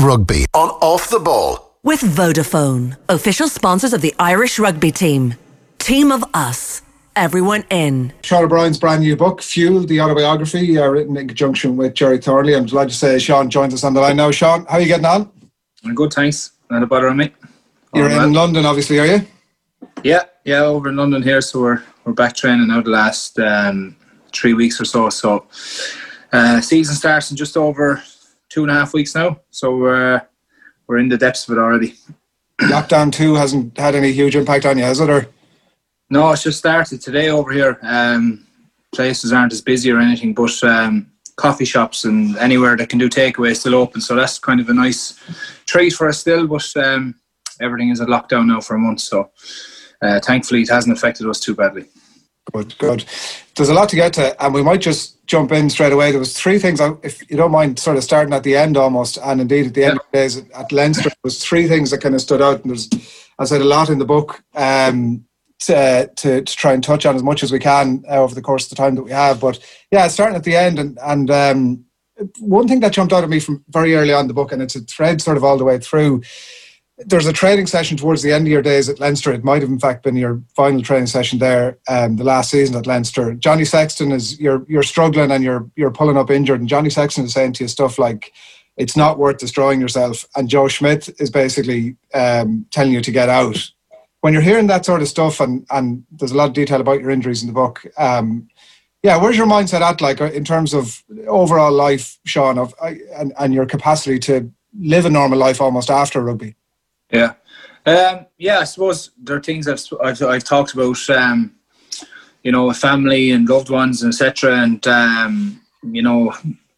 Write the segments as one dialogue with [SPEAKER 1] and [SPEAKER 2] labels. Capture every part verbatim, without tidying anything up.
[SPEAKER 1] Rugby on Off the Ball.
[SPEAKER 2] With Vodafone, official sponsors of the Irish rugby team. Team of us. Everyone in.
[SPEAKER 3] Sean O'Brien's brand new book, Fuel, the autobiography, uh, written in conjunction with Jerry Thornley. I'm delighted to say Sean joins us on the line now. Sean, how are you getting on?
[SPEAKER 4] I'm good, thanks. Not a bother on me.
[SPEAKER 3] You're
[SPEAKER 4] All
[SPEAKER 3] in
[SPEAKER 4] well.
[SPEAKER 3] London, obviously, are you?
[SPEAKER 4] Yeah, yeah, over in London here. So we're we're back training now the last um, three weeks or so. So uh, season starts in just over two and a half weeks now. So uh, we're in the depths of it already.
[SPEAKER 3] Lockdown two hasn't had any huge impact on you, has it? Or?
[SPEAKER 4] No, it's just started today over here. Um, places aren't as busy or anything, but um, coffee shops and anywhere that can do takeaway is still open. So that's kind of a nice treat for us still. But um, everything is at lockdown now for a month. So uh, thankfully it hasn't affected us too badly.
[SPEAKER 3] Good, good. There's a lot to get to, and we might just jump in straight away. There was three things, if you don't mind, sort of starting at the end almost, and indeed at the end yeah. of the days at Leinster, there was three things that kind of stood out, and there's, I said, a lot in the book um, to, to to try and touch on as much as we can uh, over the course of the time that we have. But yeah, starting at the end, and, and um, one thing that jumped out at me from very early on in the book, and it's a thread sort of all the way through. There's a training session towards the end of your days at Leinster. It might have in fact been your final training session there, um, the last season at Leinster. Johnny Sexton is you're you're struggling and you're you're pulling up injured, and Johnny Sexton is saying to you stuff like, "It's not worth destroying yourself," and Joe Schmidt is basically um, telling you to get out. When you're hearing that sort of stuff, and and there's a lot of detail about your injuries in the book. Um, yeah, where's your mindset at, like in terms of overall life, Sean, of and and your capacity to live a normal life almost after rugby?
[SPEAKER 4] Yeah, um, yeah. I suppose there are things I've I've, I've talked about, um, you know, family and loved ones, et cetera. And um, you know,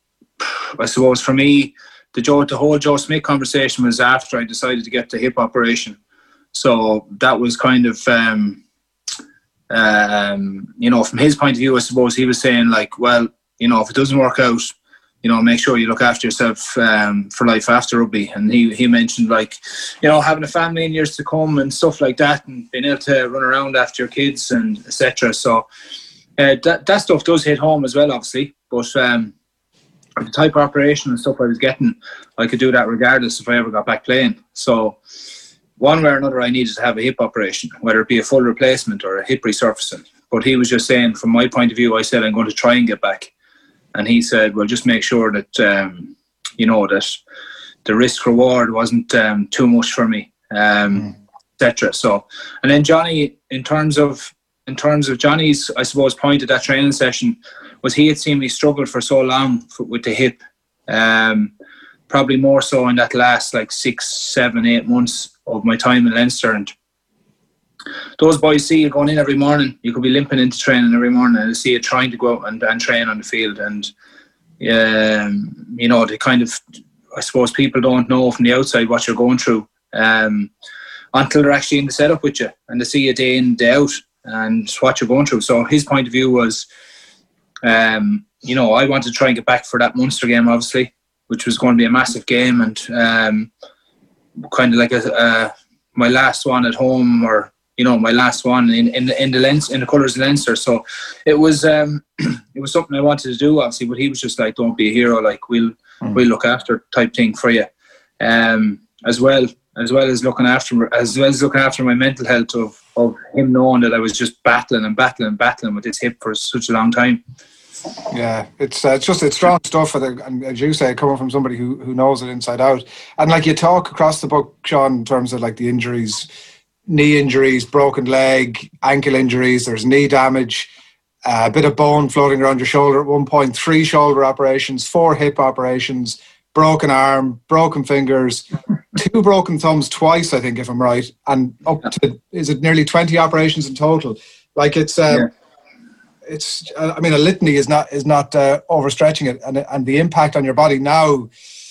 [SPEAKER 4] I suppose for me, the Joe, the whole Joe Smith conversation was after I decided to get the hip operation. So that was kind of, um, um, you know, from his point of view, I suppose he was saying like, well, you know, if it doesn't work out, you know, make sure you look after yourself um, for life after rugby. And he, he mentioned like, you know, having a family in years to come and stuff like that, and being able to run around after your kids and et cetera. So uh, that that stuff does hit home as well, obviously. But um, the type of operation and stuff I was getting, I could do that regardless if I ever got back playing. So one way or another, I needed to have a hip operation, whether it be a full replacement or a hip resurfacing. But he was just saying, from my point of view, I said I'm going to try and get back. And he said, well, just make sure that, um, you know, that the risk reward wasn't um, too much for me, um, mm. et cetera. So, and then Johnny, in terms of, in terms of Johnny's, I suppose, point at that training session was he had seen me struggle for so long for, with the hip, um, probably more so in that last like six, seven, eight months of my time in Leinster. And those boys see you going in every morning. You could be limping into training every morning, and they see you trying to go out and, and train on the field. And um, you know, they kind of, I suppose, people don't know from the outside what you're going through um, until they're actually in the setup with you, and they see you day in, day out, and what you're going through. So his point of view was, um, you know, I wanted to try and get back for that Munster game, obviously, which was going to be a massive game, and um, kind of like a, a, my last one at home, or you know, my last one in in the in the lens in the colours of Leinster. So it was um, it was something I wanted to do, obviously. But he was just like, "Don't be a hero. Like we'll mm. we'll look after," type thing for you, um, as well as well as looking after as well as looking after my mental health of of him knowing that I was just battling and battling and battling with this hip for such a long time.
[SPEAKER 3] Yeah, it's uh, it's just it's strong stuff, and as you say, coming from somebody who who knows it inside out. And like you talk across the book, Sean, in terms of like the injuries. Knee injuries, broken leg, ankle injuries, there's knee damage, uh, a bit of bone floating around your shoulder at one point, three shoulder operations, four hip operations, broken arm, broken fingers, two broken thumbs twice, I think, if I'm right, and up to, is it nearly twenty operations in total? Like it's, um, yeah. it's. I mean, a litany is not is not uh, overstretching it, and and the impact on your body now.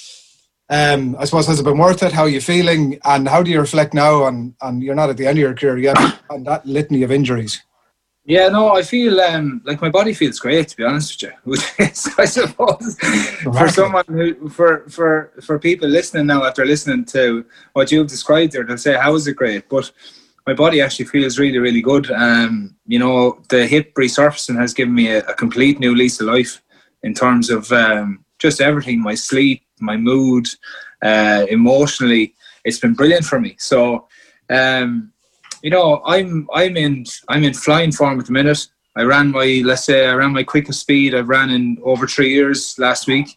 [SPEAKER 3] Um, I suppose, has it been worth it? How are you feeling? And how do you reflect now on, on you're not at the end of your career yet, on that litany of injuries?
[SPEAKER 4] Yeah, no, I feel um, like my body feels great, to be honest with you. I suppose for someone who, for, for, for people listening now, after listening to what you've described there, they'll say, how is it great? But my body actually feels really, really good. Um, you know, the hip resurfacing has given me a, a complete new lease of life in terms of um, just everything, my sleep, my mood, uh, emotionally, it's been brilliant for me. So, um, you know, I'm I'm in I'm in flying form at the minute. I ran my let's say I ran my quickest speed I've ran in over three years last week.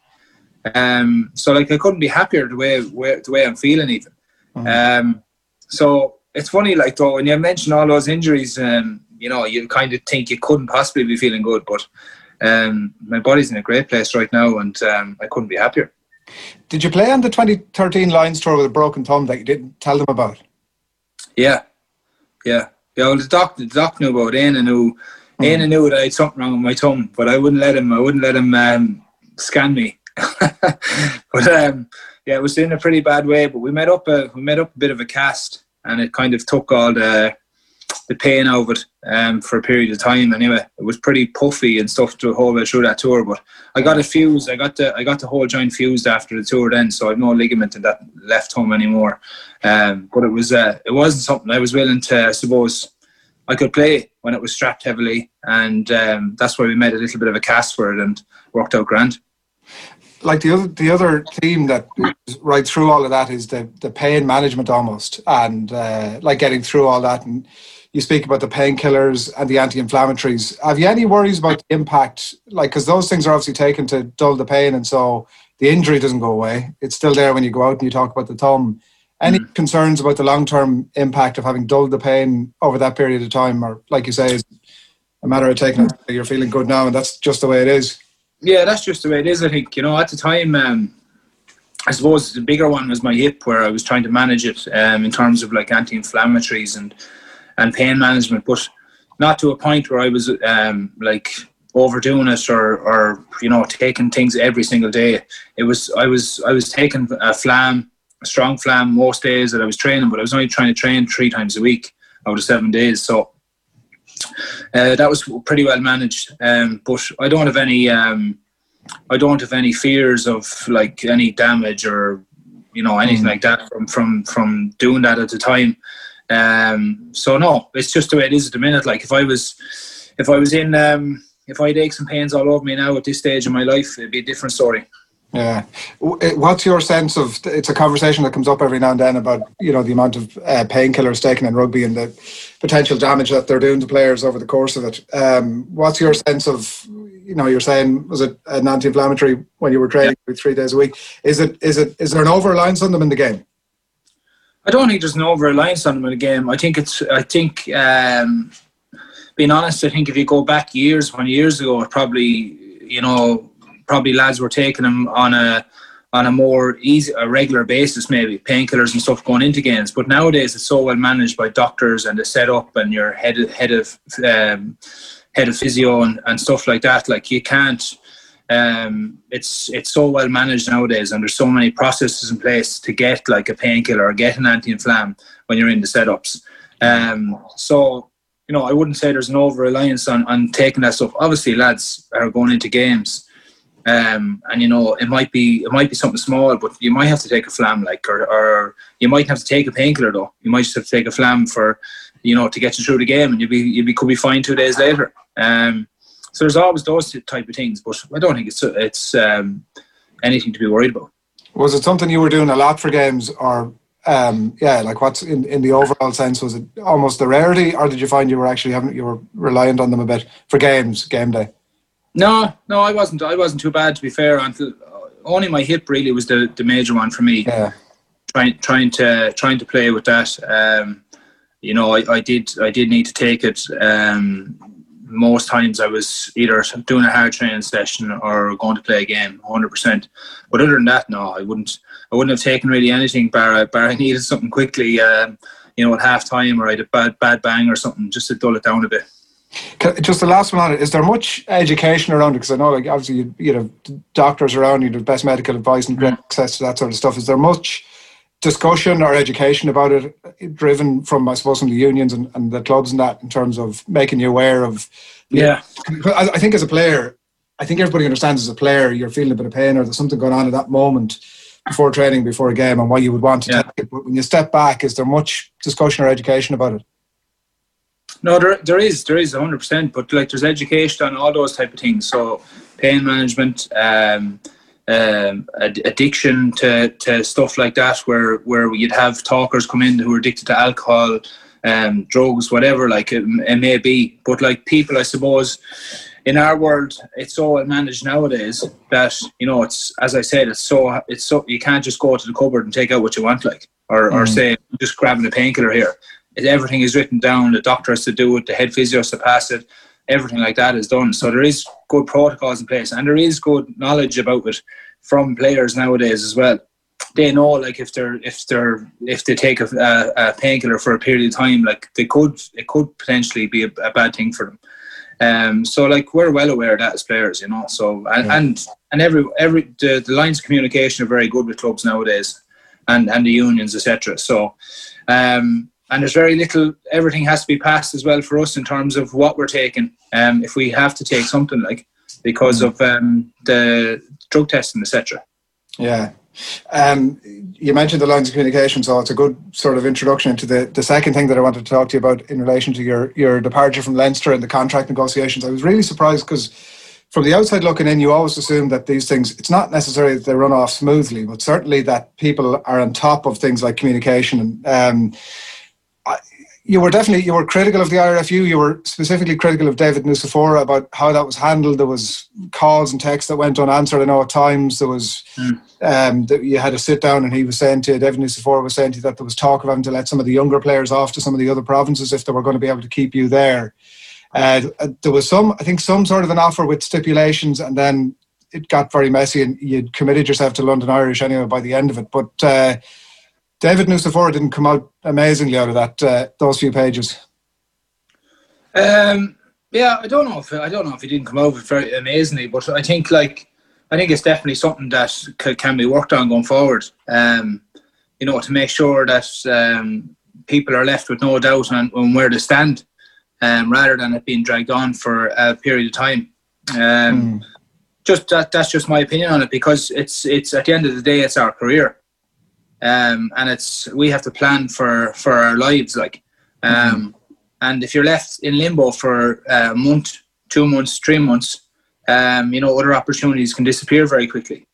[SPEAKER 4] Um, so like I couldn't be happier the way, way the way I'm feeling even. Mm. Um, so it's funny, like though when you mention all those injuries, um, you know, you kind of think you couldn't possibly be feeling good, but um, my body's in a great place right now, and um, I couldn't be happier.
[SPEAKER 3] Did you play on the twenty thirteen Lions tour with a broken thumb that you didn't tell them about?
[SPEAKER 4] Yeah, yeah, yeah. Well, the doc, the doc knew about it. Éanna knew, mm. Éanna knew that I had something wrong with my thumb, but I wouldn't let him. I wouldn't let him um, scan me. But um, yeah, it was in a pretty bad way. But we made up a we made up a bit of a cast, and it kind of took all the the pain out of it um, for a period of time. Anyway, it was pretty puffy and stuff to hold way through that tour. But I got it fused. I got the I got the whole joint fused after the tour. Then, so I've no ligament in that left thumb anymore. Um, but it was uh, it wasn't something I was willing to. I suppose I could play when it was strapped heavily, and um, that's why we made a little bit of a cast for it and worked out grand.
[SPEAKER 3] Like the other, the other theme that is right through all of that is the the pain management almost, and uh, like getting through all that. And you speak about the painkillers and the anti-inflammatories. Have you any worries about the impact? Like, because those things are obviously taken to dull the pain, and so the injury doesn't go away. It's still there when you go out and you talk about the thumb. Any mm. concerns about the long-term impact of having dulled the pain over that period of time, or like you say, is a matter of taking it, you're feeling good now, and that's just the way it is?
[SPEAKER 4] Yeah, that's just the way it is, I think. You know, at the time, um, I suppose the bigger one was my hip, where I was trying to manage it um, in terms of like anti-inflammatories and, and pain management, but not to a point where I was um, like overdoing it or, or, you know, taking things every single day. It was, I was, I was taking a flam, a strong flam most days that I was training, but I was only trying to train three times a week out of seven days. So Uh, that was pretty well managed, um, but I don't have any. Um, I don't have any fears of like any damage or you know anything mm. like that from from from doing that at the time. Um, so no, it's just the way it is at the minute. Like if I was, if I was in, um, if I had aches and pains all over me now at this stage of my life, it'd be a different story.
[SPEAKER 3] Yeah. What's your sense of, it's a conversation that comes up every now and then about, you know, the amount of uh, painkillers taken in rugby and the potential damage that they're doing to players over the course of it. Um, what's your sense of, you know, you're saying, was it an anti-inflammatory when you were training yeah. three days a week? Is it, is it, is there an over-reliance on them in the game?
[SPEAKER 4] I don't think there's an over-reliance on them in the game. I think it's, I think, um, being honest, I think if you go back years, twenty years ago, it probably, you know, probably lads were taking them on a on a more easy, a regular basis, maybe painkillers and stuff going into games. But nowadays it's so well managed by doctors and the setup and your head head of um, head of physio and, and stuff like that. Like you can't. Um, it's it's so well managed nowadays, and there's so many processes in place to get like a painkiller or get an anti-inflam when you're in the setups. Um, so you know, I wouldn't say there's an over reliance on on taking that stuff. Obviously, lads are going into games. Um, and you know it might be it might be something small, but you might have to take a flam, like, or, or you might have to take a painkiller though. You might just have to take a flam for, you know, to get you through the game, and you'll be you be could be fine two days later. Um, so there's always those type of things, but I don't think it's it's um, anything to be worried about.
[SPEAKER 3] Was it something you were doing a lot for games, or um, yeah, like what's in, in the overall sense? Was it almost the rarity, or did you find you were actually having you were reliant on them a bit for games, game day?
[SPEAKER 4] No, no, I wasn't. I wasn't too bad, to be fair. Until only my hip really was the, the major one for me.
[SPEAKER 3] Yeah.
[SPEAKER 4] Trying trying to trying to play with that. Um, you know, I, I did I did need to take it. Um, most times I was either doing a hard training session or going to play a game, one hundred percent. But other than that, no, I wouldn't. I wouldn't have taken really anything. Bar bar I needed something quickly. Um, you know, at half time, or I had a bad bad bang or something, just to dull it down a bit.
[SPEAKER 3] Just the last one on it, is there much education around it? Because I know, like, obviously you, you know, doctors around, you have best medical advice and great access to that sort of stuff. Is there much discussion or education about it, driven from, I suppose, from the unions and, and the clubs and that, in terms of making you aware of?
[SPEAKER 4] Yeah.
[SPEAKER 3] I, I think as a player, I think everybody understands as a player, you're feeling a bit of pain or there's something going on at that moment before training, before a game, and why you would want to yeah. take it. But when you step back, is there much discussion or education about it?
[SPEAKER 4] No, there there is, there is one hundred percent, but like there's education on all those type of things. So pain management, um, um, ad- addiction to, to stuff like that, where where you'd have talkers come in who are addicted to alcohol, um, drugs, whatever, like it, it may be. But like people, I suppose, in our world, it's so well managed nowadays that, you know, it's, as I said, it's so it's so you can't just go to the cupboard and take out what you want, like, or mm. or say just grabbing a painkiller here. It, everything is written down. The doctor has to do it. The head physio has to pass it. Everything like that is done. So there is good protocols in place, and there is good knowledge about it from players nowadays as well. They know, like, if they're if they're if they take a, a, a painkiller for a period of time, like they could it could potentially be a, a bad thing for them. Um, so like we're well aware of that as players, you know. So and yeah. and, and every every the, the lines of communication are very good with clubs nowadays, and and the unions, et cetera. So. Um, And there's very little, everything has to be passed as well for us in terms of what we're taking. Um, if we have to take something, like, because mm. of um, the drug testing, et cetera.
[SPEAKER 3] Yeah. Um, you mentioned the lines of communication, so it's a good sort of introduction into the, the second thing that I wanted to talk to you about in relation to your, your departure from Leinster and the contract negotiations. I was really surprised because from the outside looking in, you always assume that these things, it's not necessarily that they run off smoothly, but certainly that people are on top of things like communication. And um, you were definitely, you were critical of the I R F U. You were specifically critical of David Nucifora about how that was handled. There was calls and texts that went unanswered. I know at times there was, mm. um, that you had to sit down and he was saying to, David Nucifora was saying to you that there was talk of having to let some of the younger players off to some of the other provinces if they were going to be able to keep you there. Uh, there was some, I think some sort of an offer with stipulations, and then it got very messy and you'd committed yourself to London Irish anyway by the end of it. But, uh, David Nucifora didn't come out amazingly out of that uh, those few pages.
[SPEAKER 4] Um, yeah, I don't know if I don't know if he didn't come out very amazingly, but I think like I think it's definitely something that c- can be worked on going forward. Um, you know, to make sure that um, people are left with no doubt on, on where they stand, um, rather than it being dragged on for a period of time. Um, mm. Just that that's just my opinion on it, because it's it's at the end of the day, it's our career. Um, and it's we have to plan for, for our lives, like, um, mm-hmm. and if you're left in limbo for a month, two months, three months, um, you know, other opportunities can disappear very quickly.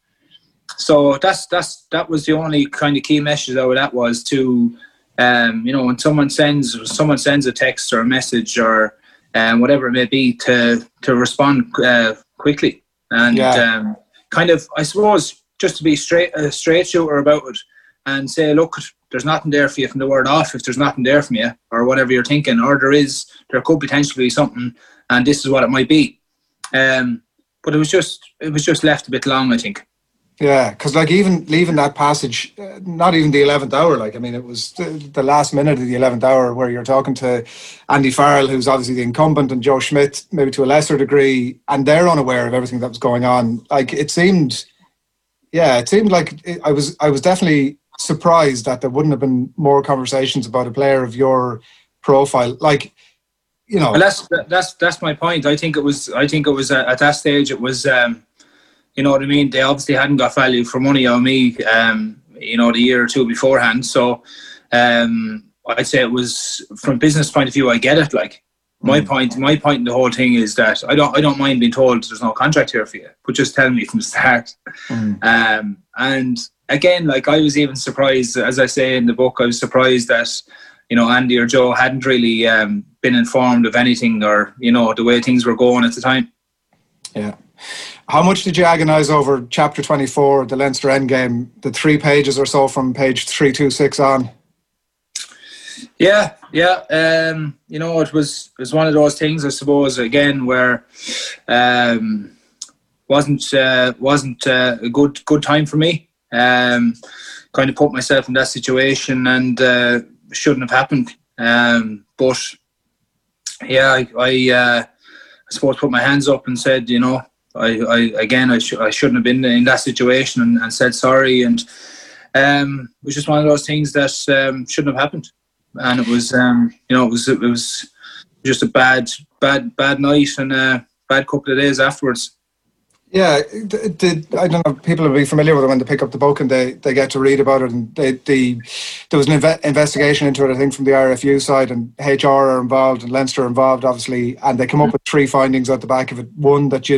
[SPEAKER 4] So that's that's that was the only kind of key message out of that, was to, um, you know, when someone sends someone sends a text or a message or um, whatever it may be, to to respond uh, quickly and yeah. um, kind of, I suppose, just to be straight a straight shooter about it. And say, look, there's nothing there for you from the word off if there's nothing there from you, or whatever you're thinking, or there is, there could potentially be something, and this is what it might be. Um, but it was just, it was just left a bit long, I think.
[SPEAKER 3] Yeah, because like even leaving that passage, uh, not even the eleventh hour, like, I mean, it was the, the last minute of the eleventh hour where you're talking to Andy Farrell, who's obviously the incumbent, and Joe Schmidt, maybe to a lesser degree, and they're unaware of everything that was going on. Like, it seemed, yeah, it seemed like it, I was, I was definitely surprised that there wouldn't have been more conversations about a player of your profile. Like, you know,
[SPEAKER 4] well, that's that's that's my point. I think it was. I think it was uh, at that stage. It was. Um, you know what I mean? They obviously hadn't got value for money on me. Um, you know, the year or two beforehand. So, um, I'd say it was, from a business point of view, I get it. Like, my mm. point. My point in the whole thing is that I don't. I don't mind being told there's no contract here for you, but just tell me from the start. Mm. Um, and again, like, I was even surprised, as I say in the book, I was surprised that, you know, Andy or Joe hadn't really um, been informed of anything, or, you know, the way things were going at the time.
[SPEAKER 3] Yeah. How much did you agonise over chapter twenty-four, the Leinster Endgame, the three pages or so from page three twenty-six on?
[SPEAKER 4] Yeah, yeah. Um, you know, it was it was one of those things, I suppose, again, where um, wasn't uh, wasn't uh, a good good time for me. Um, kind of put myself in that situation, and uh, shouldn't have happened. Um, but yeah, I I, uh, I suppose put my hands up and said, you know, I, I again I, sh- I shouldn't have been in that situation, and, and said sorry. And um, it was just one of those things that um, shouldn't have happened. And it was, um, you know, it was it was just a bad bad bad night and a bad couple of days afterwards.
[SPEAKER 3] Yeah, did I don't know, people will be familiar with it when they pick up the book and they, they get to read about it, and they, the there was an inve- investigation into it, I think, from the I R F U side, and H R are involved and Leinster are involved, obviously, and they come up with three findings at the back of it. One, that you'd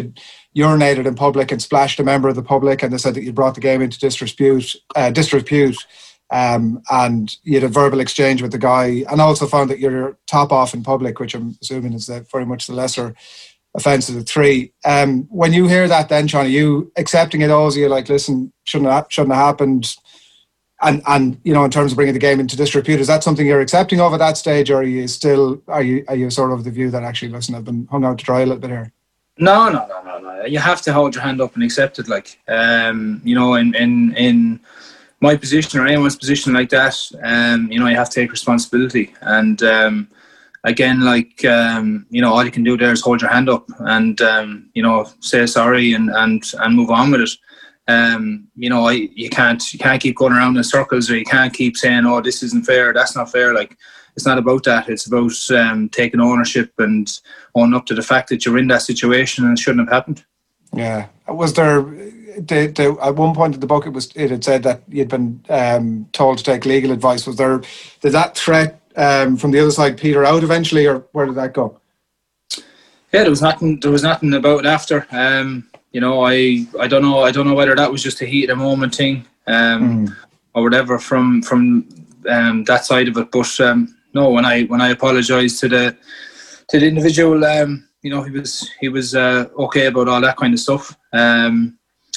[SPEAKER 3] urinated in public and splashed a member of the public, and they said that you brought the game into disrepute, uh, disrepute, um, and you had a verbal exchange with the guy, and also found that you're top off in public, which I'm assuming is the, very much the lesser offence of the three. Um, when you hear that, then Sean, are you accepting it all? Are you like, listen, shouldn't have, shouldn't have happened? And and you know, in terms of bringing the game into disrepute, is that something you're accepting of at that stage, or are you still are you are you sort of the view that actually, listen, I've been hung out to dry a little bit here?
[SPEAKER 4] No, no, no, no, no. You have to hold your hand up and accept it. Like, um, you know, in in in my position or anyone's position like that, um, you know, you have to take responsibility. And um, again, like, um, you know, all you can do there is hold your hand up and um, you know, say sorry and and and move on with it. Um, you know, I, you can't you can't keep going around in circles, or you can't keep saying, "Oh, this isn't fair. That's not fair." Like, it's not about that. It's about um, taking ownership and owning up to the fact that you're in that situation and it shouldn't have happened.
[SPEAKER 3] Yeah. Was there? The, the, at one point in the book, it was it had said that you'd been um, told to take legal advice. Was there? Did that threat um, from the other side peter out eventually, or where did that go?
[SPEAKER 4] Yeah, there was nothing. There was nothing about it after. Um, You know, I, I don't know I don't know whether that was just a heat of the moment thing um, mm. or whatever from from um, that side of it. But um, no, when I when I apologised to the to the individual, um, you know, he was he was uh, okay about all that kind of stuff. Um,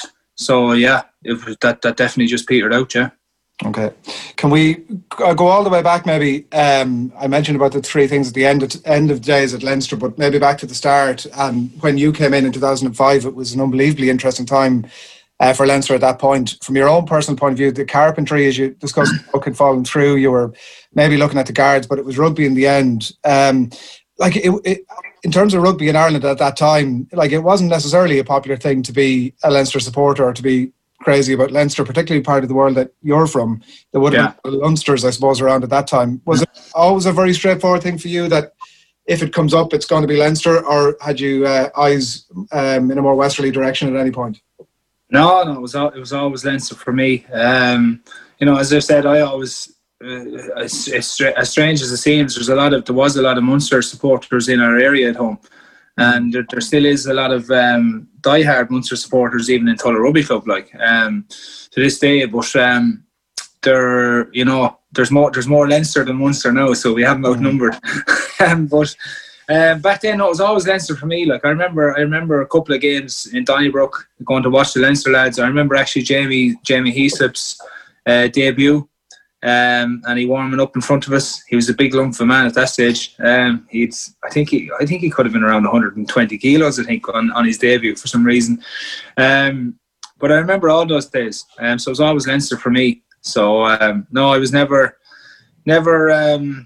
[SPEAKER 4] so yeah, it was, that that definitely just petered out. Yeah.
[SPEAKER 3] Okay. Can we go all the way back maybe? Um, I mentioned about the three things at the end of, end of days at Leinster, but maybe back to the start. And when you came in in two thousand five, it was an unbelievably interesting time uh, for Leinster at that point. From your own personal point of view, the carpentry, as you discussed, had fallen through. You were maybe looking at the guards, but it was rugby in the end. Um, like it, it, in terms of rugby in Ireland at that time, like it wasn't necessarily a popular thing to be a Leinster supporter or to be crazy about Leinster, particularly part of the world that you're from. There would have yeah. been Leinsters, I suppose, around at that time. Was it always a very straightforward thing for you that if it comes up, it's going to be Leinster, or had you uh, eyes um, in a more westerly direction at any point?
[SPEAKER 4] No, no, it was it was always Leinster for me. Um, you know, as I said, I always, uh, as, as strange as it seems, there's a lot of there was a lot of Munster supporters in our area at home. And there, there still is a lot of um, diehard Munster supporters, even in Tulla Rugby Club, like um, to this day. But um, there, you know, there's more, there's more Leinster than Munster now, so we have them outnumbered. um, but um, back then, no, it was always Leinster for me. Like I remember, I remember a couple of games in Donnybrook going to watch the Leinster lads. I remember actually Jamie Jamie Heaslip's uh, debut. Um, and he warming up in front of us. He was a big lump of a man at that stage. Um, he'd, I think he, I think he could have been around one hundred twenty kilos. I think on, on his debut for some reason. Um, but I remember all those days. Um, so it was always Leinster for me. So um, no, I was never, never um,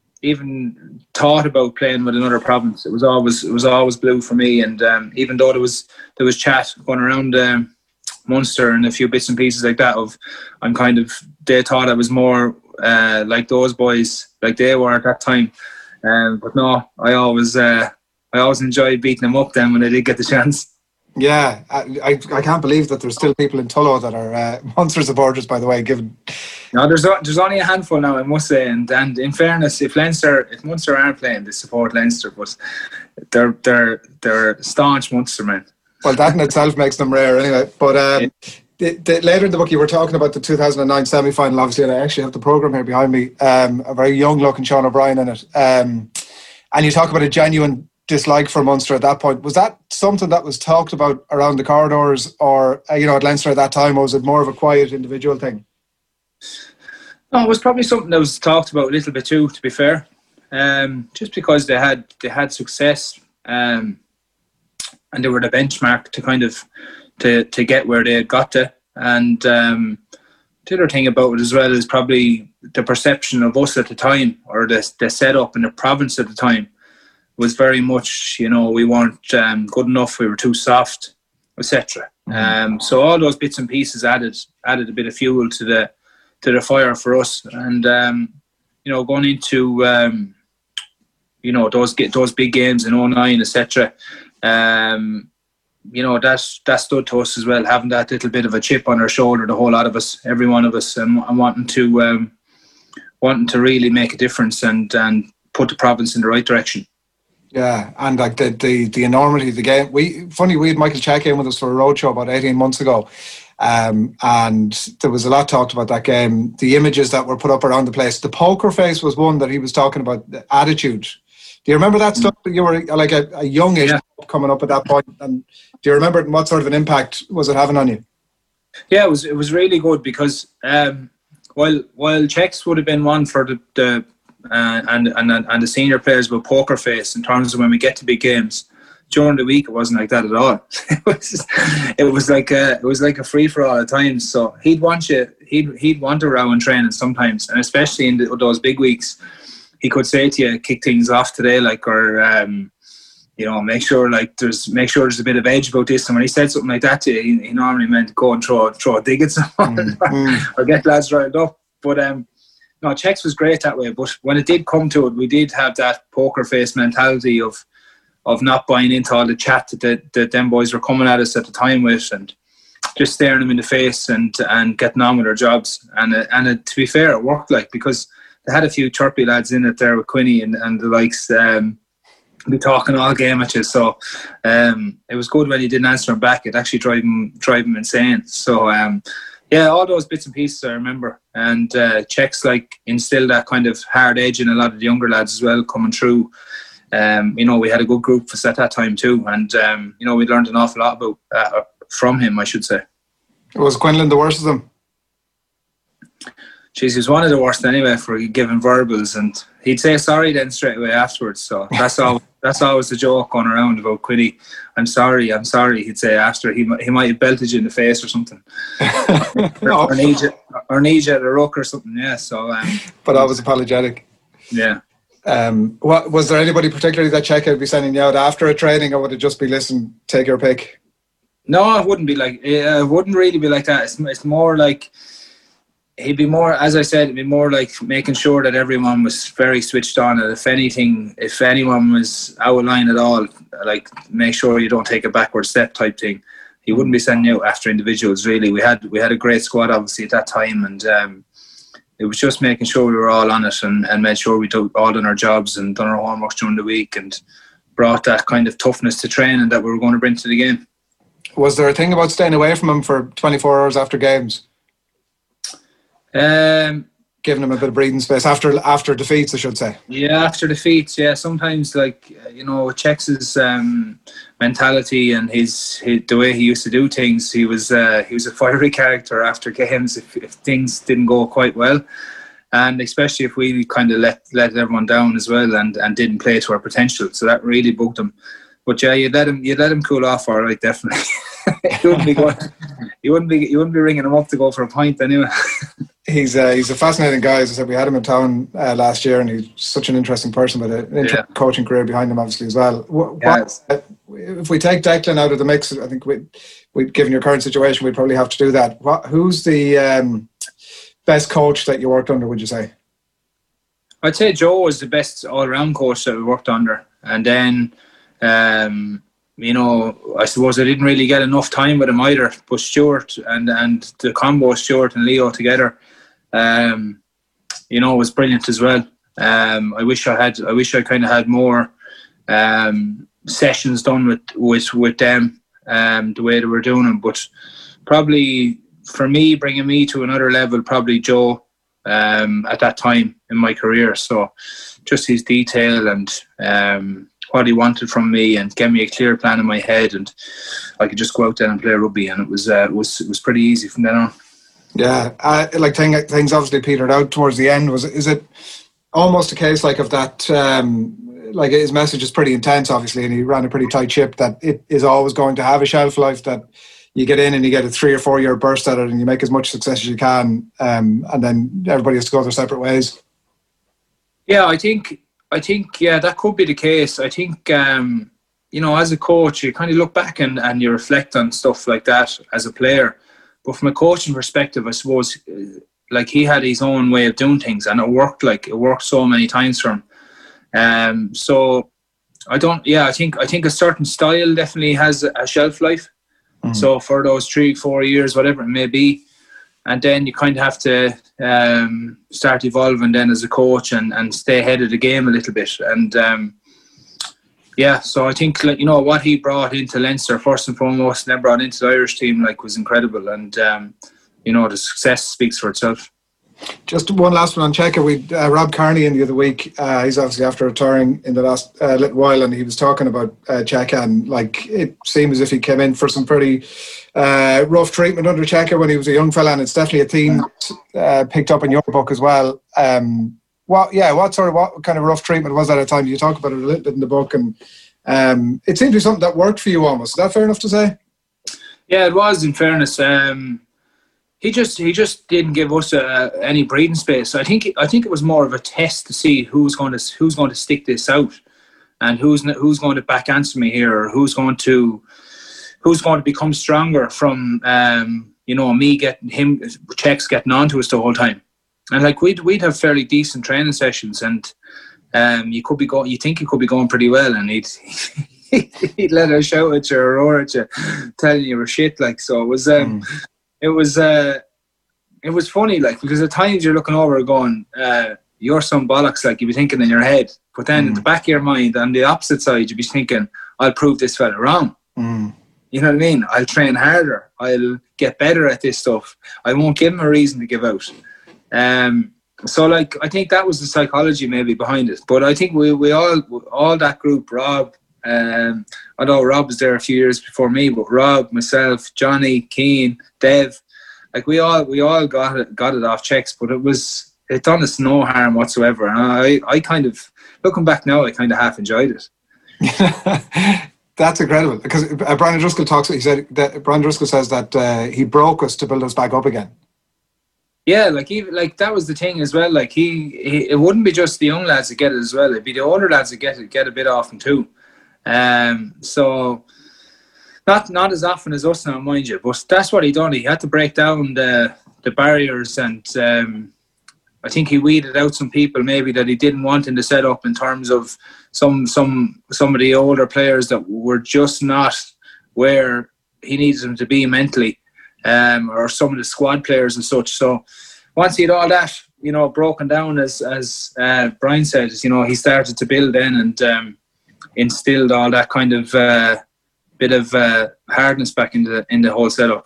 [SPEAKER 4] even thought about playing with another province. It was always, it was always blue for me. And um, even though there was, there was chat going around. Um, Munster and a few bits and pieces like that of I'm kind of they thought I was more uh, like those boys like they were at that time um, but no I always uh, I always enjoyed beating them up then when I did get the chance.
[SPEAKER 3] Yeah, I, I, I can't believe that there's still people in Tullow that are uh, Munster supporters, by the way, given
[SPEAKER 4] no there's there's only a handful now, I must say, and, and in fairness, if Leinster if Munster aren't playing, they support Leinster, but they're they're they're staunch Munster men. Well,
[SPEAKER 3] that in itself makes them rare anyway. But um, the, the, later in the book, you were talking about the two thousand nine semi-final, obviously, and I actually have the programme here behind me, um, a very young-looking Sean O'Brien in it. Um, and you talk about a genuine dislike for Munster at that point. Was that something that was talked about around the corridors or, uh, you know, at Leinster at that time, or was it more of a quiet individual thing?
[SPEAKER 4] No, it was probably something that was talked about a little bit too, to be fair. Um, just because they had they had success um, and they were the benchmark to kind of to, to get where they had got to. And um, the other thing about it as well is probably the perception of us at the time, or the, the setup in the province at the time, was very much, you know, we weren't um, good enough, we were too soft, et cetera. Mm-hmm. Um, so all those bits and pieces added added a bit of fuel to the to the fire for us. And um, you know, going into um, you know those those big games in oh nine, et cetera. Um, you know, that that stood to us as well, having that little bit of a chip on our shoulder, the whole lot of us, every one of us, and, and wanting to um, wanting to really make a difference and and put the province in the right direction.
[SPEAKER 3] Yeah, and like the the the enormity of the game. We funny we had Michael Check in with us for a roadshow about eighteen months ago, um, and there was a lot talked about that game. The images that were put up around the place. The poker face was one that he was talking about. The attitude. Do you remember that stuff? You were like a, a youngish
[SPEAKER 4] Yeah.
[SPEAKER 3] coming up at that point, and do you remember what sort of an impact was it having on you?
[SPEAKER 4] Yeah, it was it was really good because um, while while Czechs would have been one for the, the uh, and and and the senior players with poker face in terms of when we get to big games. During the week, it wasn't like that at all. it was it was like a it was like a free for all at times. So he'd want you he'd he'd want a row in training sometimes, and especially in the, those big weeks, he could say to you, "Kick things off today," like or. Um, You know, make sure like there's make sure there's a bit of edge about this. And when he said something like that to you, he, he normally meant go and throw throw a dig at someone
[SPEAKER 3] Mm-hmm.
[SPEAKER 4] or get lads riled up. But um, no, Czechs was great that way. But when it did come to it, we did have that poker face mentality of of not buying into all the chat that the, that them boys were coming at us at the time with, and just staring them in the face and and getting on with their jobs. And uh, and uh, to be fair, it worked like because they had a few chirpy lads in it there with Quinny and, and the likes. Um, be talking all game at you, so um, it was good when you didn't answer him back. It actually drove him, drove him insane. So um, yeah, all those bits and pieces I remember, and uh, Czechs like instilled that kind of hard edge in a lot of the younger lads as well coming through. Um, you know, we had a good group at that time too, and um, you know, we learned an awful lot about uh, from him, I should say.
[SPEAKER 3] Was Quinlan the worst of them?
[SPEAKER 4] Jeez, he was one of the worst anyway for giving verbals, and he'd say sorry then straight away afterwards. So that's all. That's always the joke going around about Quinny. I'm sorry, I'm sorry. He'd say after he he might have belted you in the face or something,
[SPEAKER 3] No.
[SPEAKER 4] or, or need you or need you at a ruck or something. Yeah. So, um,
[SPEAKER 3] But I was apologetic.
[SPEAKER 4] yeah.
[SPEAKER 3] Um, what was there anybody particularly that Czech would be sending you out after a training, or would it just be listen, take your pick?
[SPEAKER 4] No, it wouldn't be like. It wouldn't really be like that. It's, it's more like. He'd be more, as I said, it'd be more like making sure that everyone was very switched on, and if anything, if anyone was out of line at all, like make sure you don't take a backward step type thing. He wouldn't be sending out after individuals. Really, we had we had a great squad obviously at that time, and um, it was just making sure we were all on it and, and made sure we took all done our jobs and done our homework during the week and brought that kind of toughness to training that we were going to bring to the game.
[SPEAKER 3] Was there a thing about staying away from him for twenty-four hours after games?
[SPEAKER 4] Um,
[SPEAKER 3] Giving him a bit of breathing space after after defeats, I should say.
[SPEAKER 4] Yeah, after defeats, yeah. Sometimes, like, you know, Czech's um, mentality and his, his the way he used to do things, he was uh, he was a fiery character after games if, if things didn't go quite well, and especially if we kind of let let everyone down as well and, and didn't play to our potential. So that really bugged him. But yeah, you'd let him you'd let him cool off, all right, definitely. you wouldn't be going, you wouldn't be you wouldn't be ringing him up to go for a pint anyway.
[SPEAKER 3] He's uh, he's a fascinating guy. As I said, we had him in town uh, last year, and he's such an interesting person with an interesting
[SPEAKER 4] Yeah.
[SPEAKER 3] coaching career behind him, obviously as well. What,
[SPEAKER 4] Yes.
[SPEAKER 3] uh, if we take Declan out of the mix, I think we, we, given your current situation, we'd probably have to do that. What, who's the um, best coach that you worked under? Would you say?
[SPEAKER 4] I'd say Joe was the best all-round coach that we worked under, and then. Um, You know, I suppose I didn't really get enough time with him either. But Stuart and, and the combo of Stuart and Leo together, um, you know, was brilliant as well. Um, I wish I had. I wish I kind of had more um, sessions done with with with them. Um, the way they were doing them, but probably for me, bringing me to another level, probably Joe um, at that time in my career. So just his detail and. Um, what he wanted from me and gave me a clear plan in my head, and I could just go out there and play rugby, and it was uh, it was it was pretty easy from then on.
[SPEAKER 3] Yeah, uh, like thing, things obviously petered out towards the end. Was is it almost a case like of that? Um, like his message is pretty intense, obviously, and he ran a pretty tight ship. That it is always going to have a shelf life. That you get in and you get a three or four year burst at it, and you make as much success as you can, um, and then everybody has to go their separate ways.
[SPEAKER 4] Yeah, I think. I think, yeah, that could be the case. I think, um, you know, as a coach, you kind of look back and, and you reflect on stuff like that as a player. But from a coaching perspective, I suppose, like, he had his own way of doing things, and it worked, like, it worked so many times for him. Um, so, I don't, yeah, I think I think a certain style definitely has a shelf life. Mm-hmm. So, for those three, four years, whatever it may be, and then you kind of have to um, start evolving then as a coach and, and stay ahead of the game a little bit. And um, Yeah, so I think, like, you know, what he brought into Leinster first and foremost, and then brought into the Irish team, like, was incredible. And um, you know, the success speaks for itself.
[SPEAKER 3] Just one last one on Cheika. We uh, Rob Kearney in the other week. Uh, he's obviously after retiring in the last uh, little while, and he was talking about uh, Cheika, and like it seemed as if he came in for some pretty uh, rough treatment under Cheika when he was a young fella, and it's definitely a theme uh, picked up in your book as well. Um, what, yeah, what sort of what kind of rough treatment was that at the time? You talk about it a little bit in the book, and um, it seemed to be something that worked for you almost. Is that fair enough to say?
[SPEAKER 4] Yeah, it was. In fairness. Um, He just he just didn't give us uh, any breathing space. I think I think it was more of a test to see who's going to who's going to stick this out, and who's who's going to back answer me here, or who's going to who's going to become stronger from um, you know me getting him checks getting onto us the whole time. And like we'd we'd have fairly decent training sessions, and um, you could be going you think you could be going pretty well, and he'd he'd let us shout at you or roar at you, telling you were shit. Like so, it was. Um, mm. It was uh, it was funny, like, because at times you're looking over going, uh, you're some bollocks, like you'd be thinking in your head. But then mm. in the back of your mind, on the opposite side, you'd be thinking, I'll prove this fella wrong.
[SPEAKER 3] Mm.
[SPEAKER 4] You know what I mean? I'll train harder. I'll get better at this stuff. I won't give him a reason to give out. Um, so, like, I think that was the psychology maybe behind it. But I think we, we all, all that group, Rob, Um, although Rob was there a few years before me, but Rob, myself, Johnny, Keane, Dev, like we all we all got it got it off checks, but it was it done us no harm whatsoever. And I, I kind of looking back now, I kind of half enjoyed it.
[SPEAKER 3] That's incredible, because uh, Brian Driscoll talks. He said that Brian Driscoll says that uh, he broke us to build us back up again.
[SPEAKER 4] Yeah, like even like that was the thing as well. Like he, he it wouldn't be just the young lads that get it as well. It'd be the older lads that get it get a bit often too. Um, so not not as often as us now, mind you, but that's what he done. He had to break down the the barriers, and um, I think he weeded out some people maybe that he didn't want in the setup in terms of some some some of the older players that were just not where he needed them to be mentally, um, or some of the squad players and such. So once he had all that, you know, broken down, as as uh, Brian said, you know, he started to build then, and um, instilled all that kind of uh, bit of uh, hardness back in the in the whole setup.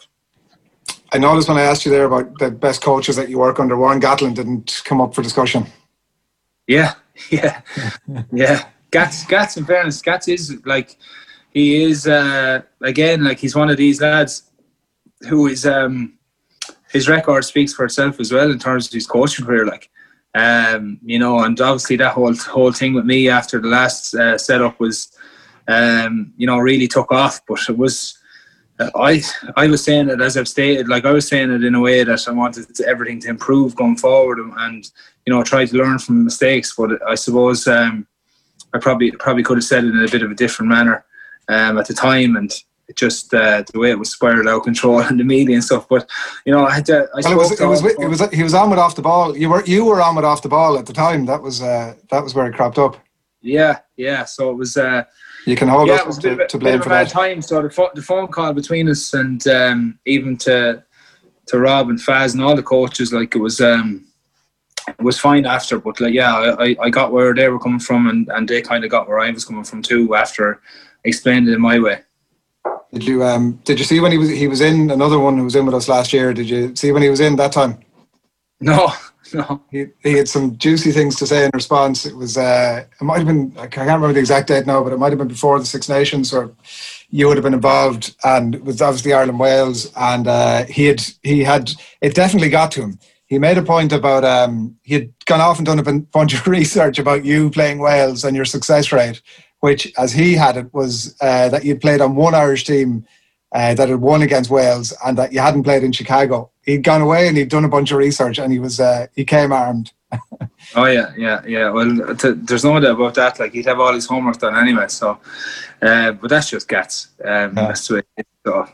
[SPEAKER 3] I noticed when I asked you there about the best coaches that you work under, Warren Gatland didn't come up for discussion.
[SPEAKER 4] Yeah, yeah, yeah. Gats, Gats. In fairness, Gats is like he is uh, again like he's one of these lads who is um, his record speaks for itself as well in terms of his coaching career. Like. Um, you know, and obviously that whole whole thing with me after the last uh, setup was, um, you know, really took off. But it was, uh, I I was saying it as I've stated, like I was saying it in a way that I wanted everything to improve going forward, and, and you know, try to learn from mistakes. But I suppose um, I probably probably could have said it in a bit of a different manner um, at the time, and. It just uh, the way it was spiraled out of control in the media and stuff. But you know, I had to. I
[SPEAKER 3] well, it was. It was, it was. He was on with off the ball. You were. You were on with off the ball at the time. That was. Uh, that was where it cropped up.
[SPEAKER 4] Yeah, yeah. So it was. Uh,
[SPEAKER 3] you can hold
[SPEAKER 4] yeah,
[SPEAKER 3] us
[SPEAKER 4] it was
[SPEAKER 3] to,
[SPEAKER 4] a bit,
[SPEAKER 3] to blame
[SPEAKER 4] bit
[SPEAKER 3] for
[SPEAKER 4] of a bad
[SPEAKER 3] that.
[SPEAKER 4] time. So the, fo- the phone call between us, and um, even to to Rob and Faz and all the coaches, like it was. Um, it was fine after, but like yeah, I, I got where they were coming from, and, and they kind of got where I was coming from too after explaining it in my way.
[SPEAKER 3] Did you um did you see when he was he was in another one who was in with us last year? Did you see when he was in that time?
[SPEAKER 4] No, no.
[SPEAKER 3] He he had some juicy things to say in response. It was uh it might have been I can't remember the exact date now, but it might have been before the Six Nations, or you would have been involved, and it was obviously Ireland Wales, and uh, he had he had it definitely got to him. He made a point about um he had gone off and done a bunch of research about you playing Wales and your success rate, which, as he had it, was uh, that you'd played on one Irish team uh, that had won against Wales, and that you hadn't played in Chicago. He'd gone away and he'd done a bunch of research, and he was uh, he came armed.
[SPEAKER 4] Oh yeah, yeah, yeah. Well, t- there's no doubt about that. Like he'd have all his homework done anyway. So, uh, but that's just Gats. Um, yeah. That's the way it is. So,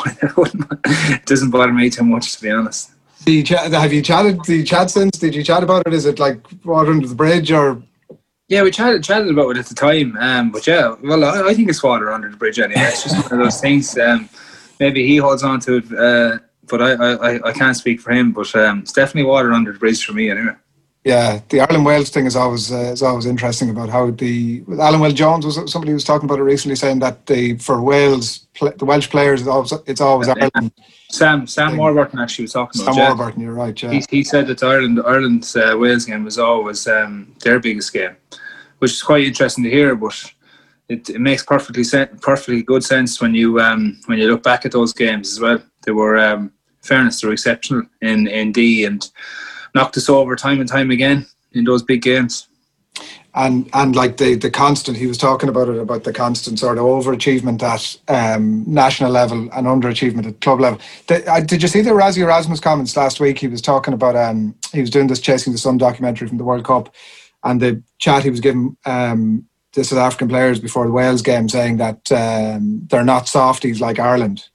[SPEAKER 4] it doesn't bother me too much, to be honest.
[SPEAKER 3] Did you ch- have you chatted? Did you chat since? Did you chat about it? Is it like water under the bridge, or?
[SPEAKER 4] Yeah, we chatted chatted about it at the time, um, but yeah, well, I, I think it's water under the bridge anyway. It's just one of those things. Um, maybe he holds on to it, uh, but I, I, I can't speak for him. But um, it's definitely water under the bridge for me anyway.
[SPEAKER 3] Yeah, the Ireland Wales thing is always uh, is always interesting about how the Alan Will Jones was somebody who was talking about it recently, saying that the for Wales the Welsh players it's always, it's always Ireland.
[SPEAKER 4] Sam Sam Warburton actually was talking about
[SPEAKER 3] Sam
[SPEAKER 4] yeah.
[SPEAKER 3] Warburton. You're right. Yeah,
[SPEAKER 4] he, he said that Ireland Ireland's uh, Wales game was always um, their biggest game, which is quite interesting to hear. But it, it makes perfectly sen- perfectly good sense when you um, when you look back at those games as well. They were, um, fairness, they were exceptional in in D and knocked us over time and time again in those big games.
[SPEAKER 3] And and like the, the constant, he was talking about it, about the constant sort of overachievement at um, national level and underachievement at club level. The, uh, did you see the Rassie Erasmus comments last week? He was talking about, um, he was doing this Chasing the Sun documentary from the World Cup, and the chat he was giving um, the South African players before the Wales game, saying that um, they're not softies like Ireland.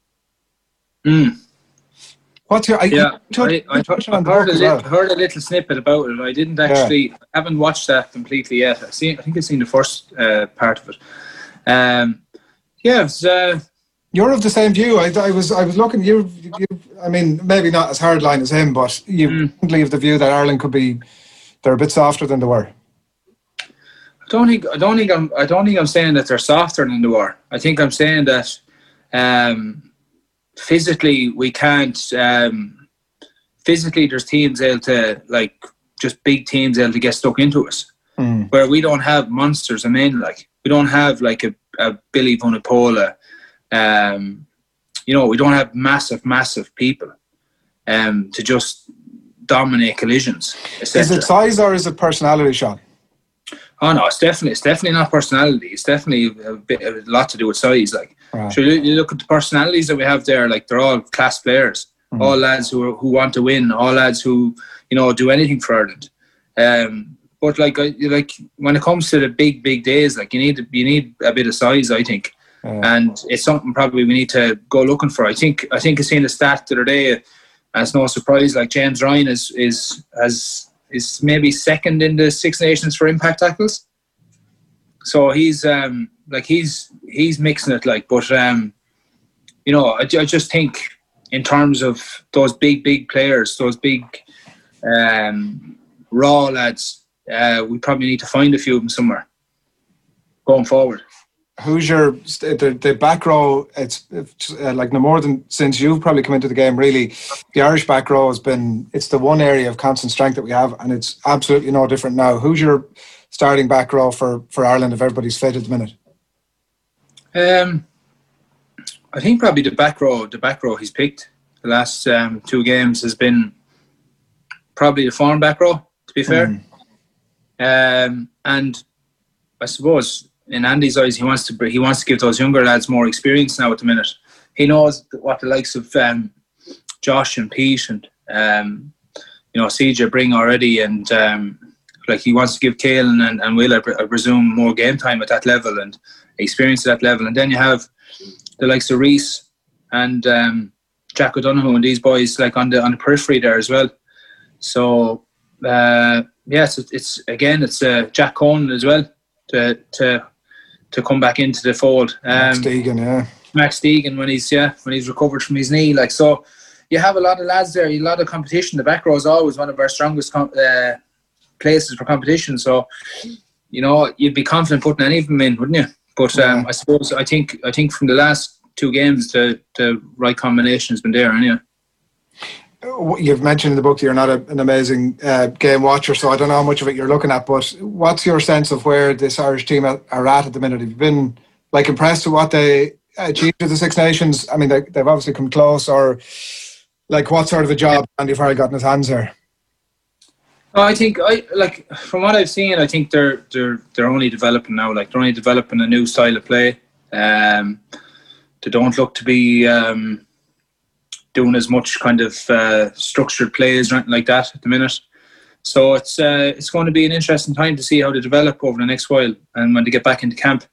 [SPEAKER 4] Mm.
[SPEAKER 3] What's your? I,
[SPEAKER 4] yeah,
[SPEAKER 3] touch,
[SPEAKER 4] I, I, touch, I heard, a little, heard a little snippet about it. I didn't actually, yeah. I haven't watched that completely yet. I seen, I think I've seen the first uh, part of it. Um, yeah, it's, uh,
[SPEAKER 3] you're of the same view. I, I was, I was looking. You, you, I mean, maybe not as hardline as him, but you mm. of the view that Ireland could be, they're a bit softer than they were.
[SPEAKER 4] I don't think, I don't think I'm, I don't think I'm saying that they're softer than they were. I think I'm saying that. Um, Physically, we can't. Um, physically, there's teams able to, like, just big teams able to get stuck into us. Mm. Where we don't have monsters. I mean, like, we don't have like a, a Billy Vunipola. Um, you know, we don't have massive, massive people um, to just dominate collisions. Is
[SPEAKER 3] it size or is it personality, Sean?
[SPEAKER 4] Oh no, it's definitely it's definitely not personality. It's definitely a, bit, a lot to do with size. Like, right. So you, you look at the personalities that we have there. Like, they're all class players, mm-hmm. all lads who are, who want to win, all lads who, you know, do anything for Ireland. Um, but like like when it comes to the big big days, like you need you need a bit of size, I think, yeah. And it's something probably we need to go looking for. I think I think I seen the stat the other day, and it's no surprise. Like, James Ryan is is has. is maybe second in the Six Nations for impact tackles. So he's um, like he's he's mixing it, like, but um, you know, I, I just think in terms of those big big players, those big um, raw lads, uh, we probably need to find a few of them somewhere going forward.
[SPEAKER 3] Who's your the, the back row? It's, it's uh, like no more than since you've probably come into the game. Really, the Irish back row has been. It's the one area of constant strength that we have, and it's absolutely no different now. Who's your starting back row for, for Ireland if everybody's fit at the minute?
[SPEAKER 4] Um, I think probably the back row. The back row he's picked the last um, two games has been probably the form back row. To be fair, mm. um, and I suppose, in Andy's eyes, he wants to he wants to give those younger lads more experience now at the minute. He knows what the likes of um, Josh and Pete and um, you know C J bring already, and um, like he wants to give Caelan and, and Will, I, I presume, more game time at that level and experience at that level. And then you have the likes of Reese and um, Jack O'Donoghue and these boys like on the on the periphery there as well. So uh, yeah, it's, it's again it's uh, Jack Conan as well to to. to come back into the fold. Um,
[SPEAKER 3] Max Deegan, yeah.
[SPEAKER 4] Max Deegan when he's yeah when he's recovered from his knee. Like, so you have a lot of lads there, a lot of competition. The back row is always one of our strongest com- uh, places for competition. So, you know, you'd be confident putting any of them in, wouldn't you? But um, yeah. I suppose I think I think from the last two games the the right combination has been there anyway.
[SPEAKER 3] You've mentioned in the book you're not a, an amazing uh, game watcher, so I don't know how much of it you're looking at, but what's your sense of where this Irish team are at at the minute? Have you been like impressed with what they achieved at the Six Nations? I mean, they, they've obviously come close, or like what sort of a job Andy Farrell got in his hands here?
[SPEAKER 4] Oh, I think I like from what I've seen, I think they're they're they're only developing now. Like, they're only developing a new style of play. Um, they don't look to be Um, doing as much kind of uh, structured plays or anything like that at the minute. So it's uh, it's going to be an interesting time to see how they develop over the next while and when they get back into camp.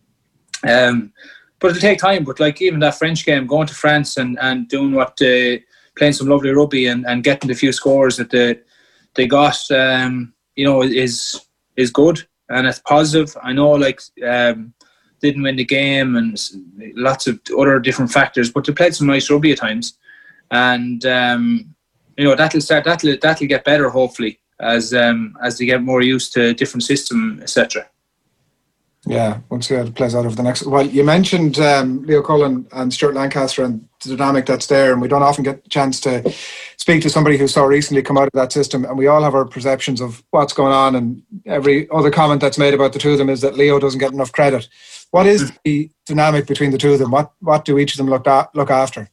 [SPEAKER 4] Um, but it'll take time. But like even that French game, going to France and, and doing what, uh, playing some lovely rugby and, and getting the few scores that they, they got, um, you know, is is good and it's positive. I know, like, um, didn't win the game and lots of other different factors, but they played some nice rugby at times. And um, you know, that'll start. That'll that'll get better hopefully as um, as they get more used to different system, et cetera.
[SPEAKER 3] Yeah, we'll see how it plays out over the next. Well, you mentioned um, Leo Cullen and Stuart Lancaster and the dynamic that's there, and we don't often get a chance to speak to somebody who so recently come out of that system, and we all have our perceptions of what's going on, and every other comment that's made about the two of them is that Leo doesn't get enough credit. What is the dynamic between the two of them? What what do each of them look at, look after?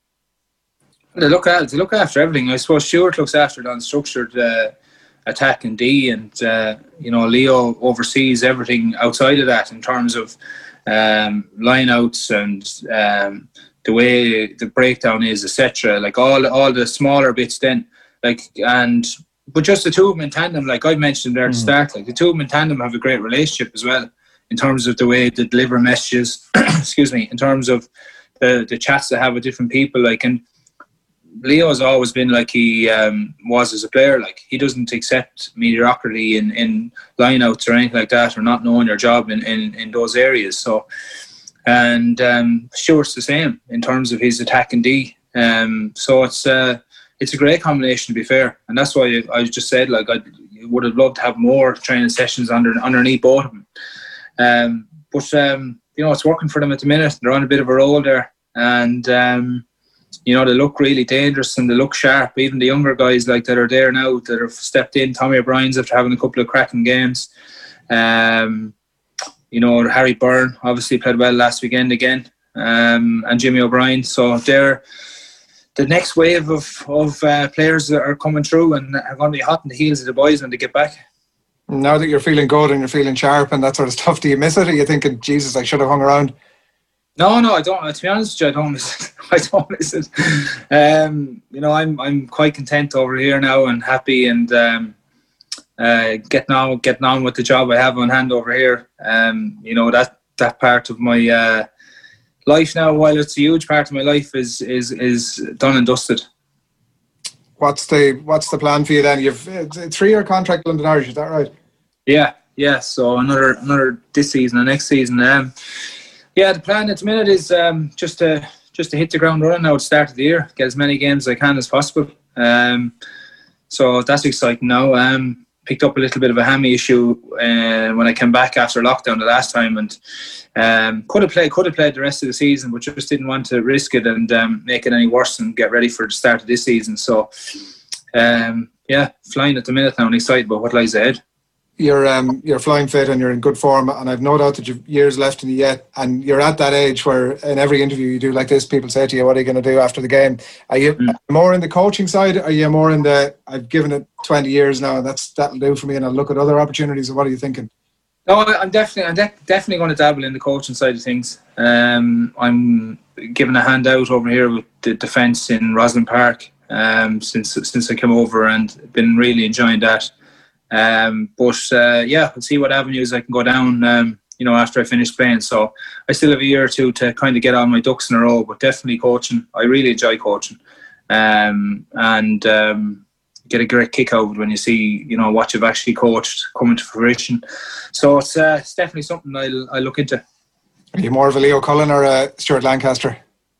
[SPEAKER 4] They look at they look after everything. I suppose Stuart looks after the unstructured uh, attack and D, and uh, you know, Leo oversees everything outside of that in terms of um, lineouts and um, the way the breakdown is, et cetera. Like all all the smaller bits, then like and but just the two of them in tandem, like I mentioned there at the
[SPEAKER 3] Mm.
[SPEAKER 4] start, like the two of them in tandem have a great relationship as well in terms of the way they deliver messages. excuse me, in terms of the the chats they have with different people, like and. Leo's always been like he um, was as a player. Like he doesn't accept mediocrity in, in lineouts or anything like that, or not knowing your job in, in, in those areas. So, and um, Stuart's the same in terms of his attack and D. Um, so it's uh, it's a great combination, to be fair, and that's why I, I just said like I would have loved to have more training sessions under underneath both of them. Um, but um, you know, it's working for them at the minute. They're on a bit of a roll there, and. Um, You know, they look really dangerous and they look sharp. Even the younger guys like that are there now that have stepped in. Tommy O'Brien's after having a couple of cracking games. Um, you know, Harry Byrne obviously played well last weekend again. Um, and Jimmy O'Brien. So they're the next wave of, of uh, players that are coming through and are going to be hot in the heels of the boys when they get back.
[SPEAKER 3] Now that you're feeling good and you're feeling sharp and that sort of stuff, do you miss it? Are you thinking, Jesus, I should have hung around?
[SPEAKER 4] No, no, I don't. To be honest with you, I don't miss it. I don't miss it. Um, you know, I'm I'm quite content over here now and happy and um, uh, getting on getting on with the job I have on hand over here. Um, you know, that that part of my uh, life now, while it's a huge part of my life, is is is done and dusted.
[SPEAKER 3] What's the what's the plan for you then? You've it's a three-year contract, London Irish, is that right?
[SPEAKER 4] Yeah, yeah. So another another this season and next season. Um, Yeah, the plan at the minute is um, just to just to hit the ground running now at the start of the year, get as many games as I can as possible. Um, so that's exciting now. Um, picked up a little bit of a hammy issue uh, when I came back after lockdown the last time, and um, could have played could have played the rest of the season, but just didn't want to risk it and um, make it any worse and get ready for the start of this season. So um, yeah, flying at the minute now and excited about what lies ahead.
[SPEAKER 3] You're um, you're flying fit and you're in good form, and I've no doubt that you've years left in you yet. And you're at that age where, in every interview you do like this, people say to you, "What are you going to do after the game?" Are you mm. more in the coaching side? Or are you more in the "I've given it twenty years now, and that's that'll do for me, and I'll look at other opportunities"? Or what are you thinking?
[SPEAKER 4] No, I'm definitely I'm de- definitely going to dabble in the coaching side of things. Um, I'm giving a hand out over here with the defence in Roslyn Park um, since since I came over, and been really enjoying that. Um, but uh, yeah, I'll see what avenues I can go down, um, you know, after I finish playing. So I still have a year or two to kind of get all my ducks in a row, but definitely coaching. I really enjoy coaching, um, and um, get a great kick out when you see, you know, what you've actually coached coming to fruition. So it's, uh, it's definitely something I'll, I'll look into.
[SPEAKER 3] Are you more of a Leo Cullen or a Stuart Lancaster?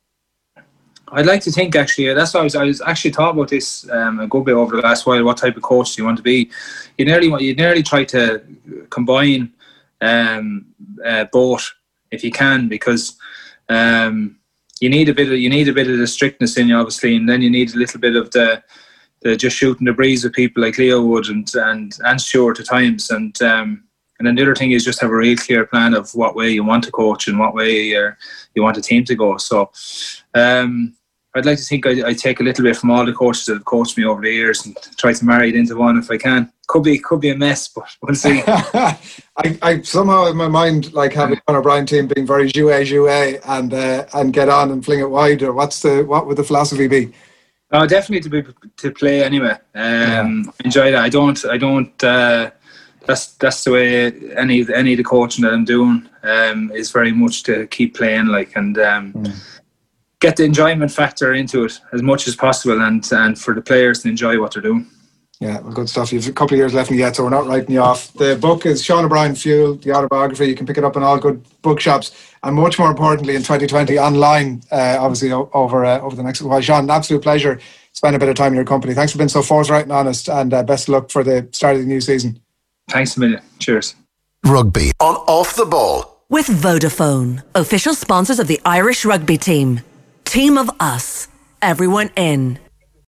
[SPEAKER 4] I'd like to think, actually, that's why I was, I was actually thought about this um, a good bit over the last while. What type of coach do you want to be? You nearly want, you nearly try to combine um, uh, both if you can, because um, you need a bit of you need a bit of the strictness in you, obviously, and then you need a little bit of the the just shooting the breeze with people like Leo would and and and Stuart at times, and um, and then the other thing is just have a real clear plan of what way you want to coach and what way you're, you want a team to go. So. Um, I'd like to think I, I take a little bit from all the coaches that have coached me over the years and try to marry it into one if I can. Could be could be a mess, but we'll see.
[SPEAKER 3] I, I somehow in my mind like having an O'Brien team being very jouet jouet and uh, and get on and fling it wide. Or what's the what would the philosophy be?
[SPEAKER 4] Oh, definitely to be to play anyway. Um, yeah. Enjoy that. I don't. I don't. Uh, that's that's the way any any of the coaching that I'm doing um, is very much to keep playing, like and. Um, mm. Get the enjoyment factor into it as much as possible, and and for the players to enjoy what they're doing.
[SPEAKER 3] Yeah, well, good stuff. You've a couple of years left in you yet, so we're not writing you off. The book is Sean O'Brien Fuel, the autobiography. You can pick it up in all good bookshops, and much more importantly, in twenty twenty online, uh, obviously over uh, over the next while. Sean, an absolute pleasure spend a bit of time in your company. Thanks for being so forthright and honest, and uh, best of luck for the start of the new season.
[SPEAKER 4] Thanks a million. Cheers.
[SPEAKER 1] Rugby on Off the Ball.
[SPEAKER 2] With Vodafone, official sponsors of the Irish rugby team. Team of us, everyone in.